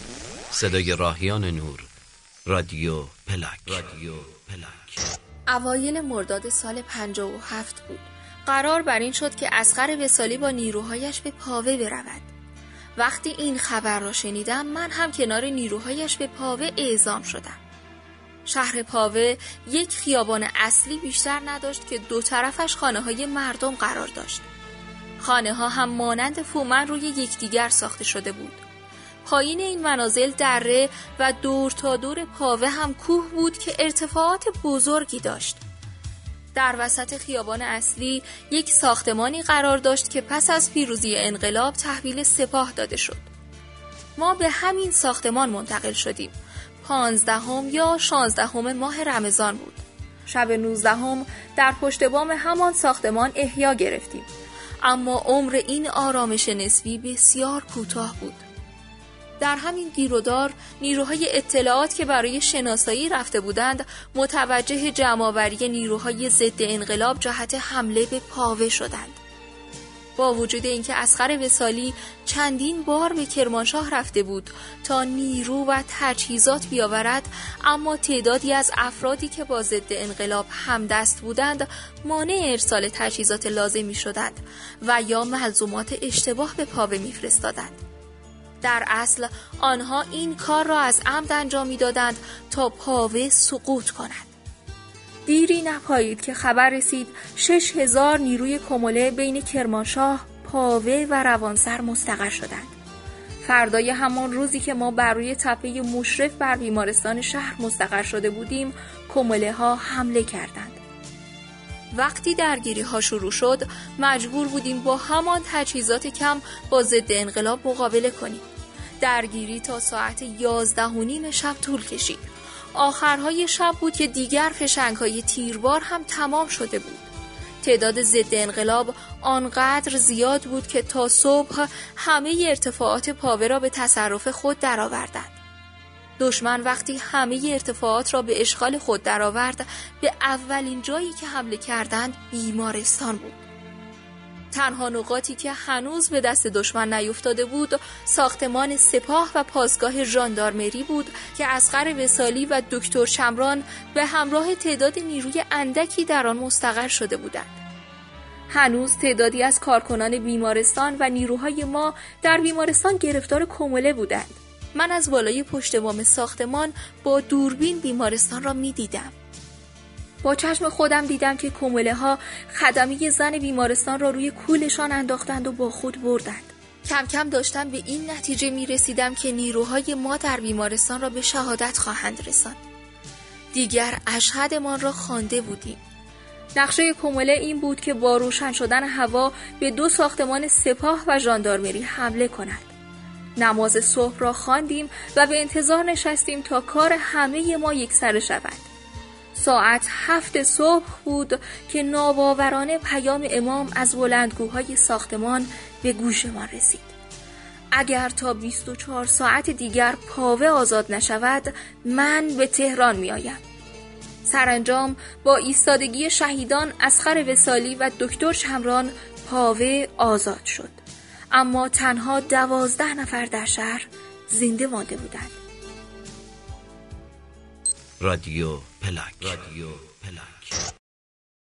صدای راهیان نور، رادیو پلاک. اوایل مرداد سال 57 بود. قرار بر این شد که اصغر وصالی با نیروهایش به پاوه برود. وقتی این خبر را شنیدم، من هم کنار نیروهایش به پاوه اعزام شدم. شهر پاوه یک خیابان اصلی بیشتر نداشت که دو طرفش خانه‌های مردم قرار داشت. خانه‌ها هم مانند فومن روی یکدیگر ساخته شده بود. پایین این منازل دره و دور تا دور پاوه هم کوه بود که ارتفاعات بزرگی داشت. در وسط خیابان اصلی یک ساختمانی قرار داشت که پس از پیروزی انقلاب تحویل سپاه داده شد. ما به همین ساختمان منتقل شدیم. 15 یا 16 ماه رمضان بود. شب 19 در پشت بام همان ساختمان احیا گرفتیم. اما عمر این آرامش نسبی بسیار کوتاه بود. در همین گیرودار نیروهای اطلاعات که برای شناسایی رفته بودند متوجه جمع‌آوری نیروهای ضد انقلاب جهت حمله به پاوه شدند. با وجود اینکه اصغر وصالی چندین بار به کرمانشاه رفته بود تا نیرو و تجهیزات بیاورد، اما تعدادی از افرادی که با ضد انقلاب همدست بودند مانع ارسال تجهیزات لازمی شدند و یا ملزومات اشتباه به پاوه می‌فرستادند. در اصل آنها این کار را از عمد انجام می‌دادند تا پاوه سقوط کند. دیری نپایید که خبر رسید 6000 نیروی کموله بین کرمانشاه، پاوه و روانسر مستقر شدند. فردای همان روزی که ما بر روی تپه مشرف بر بیمارستان شهر مستقر شده بودیم، کموله ها حمله کردند. وقتی درگیری ها شروع شد، مجبور بودیم با همان تجهیزات کم با ضد انقلاب مقابله کنیم. درگیری تا ساعت 11:30 شب طول کشید. آخرهای شب بود که دیگر فشنگ‌های تیربار هم تمام شده بود. تعداد ضد انقلاب آنقدر زیاد بود که تا صبح همه ارتفاعات پاوه را به تصرف خود درآوردند. دشمن وقتی همه ارتفاعات را به اشغال خود درآورد، به اولین جایی که حمله کردند بیمارستان بود. تنها نقاطی که هنوز به دست دشمن نیفتاده بود ساختمان سپاه و پاسگاه ژاندارمری بود که اصغر وصالی و دکتر شمران به همراه تعداد نیروی اندکی در آن مستقر شده بودند. هنوز تعدادی از کارکنان بیمارستان و نیروهای ما در بیمارستان گرفتار کموله بودند. من از بالای پشت بام ساختمان با دوربین بیمارستان را می‌دیدم. با چشم خودم دیدم که کموله ها خدمی زن بیمارستان را روی کولشان انداختند و با خود بردند. کم کم داشتم به این نتیجه می رسیدم که نیروهای ما در بیمارستان را به شهادت خواهند رساند. دیگر اشهدمان را خوانده بودیم. نقشه کموله این بود که با روشن شدن هوا به 2 ساختمان سپاه و ژاندارمری حمله کند. نماز صبح را خواندیم و به انتظار نشستیم تا کار همه ما یکسره شود. ساعت 7 صبح بود که ناباورانه پیام امام از بلندگوهای ساختمان به گوش ما رسید. اگر تا 24 ساعت دیگر پاوه آزاد نشود، من به تهران می آیم. سرانجام با ایستادگی شهیدان اصغر وصالی و دکتر شمران پاوه آزاد شد. اما تنها 12 نفر در شهر زنده مانده بودند. رادیو پلاک.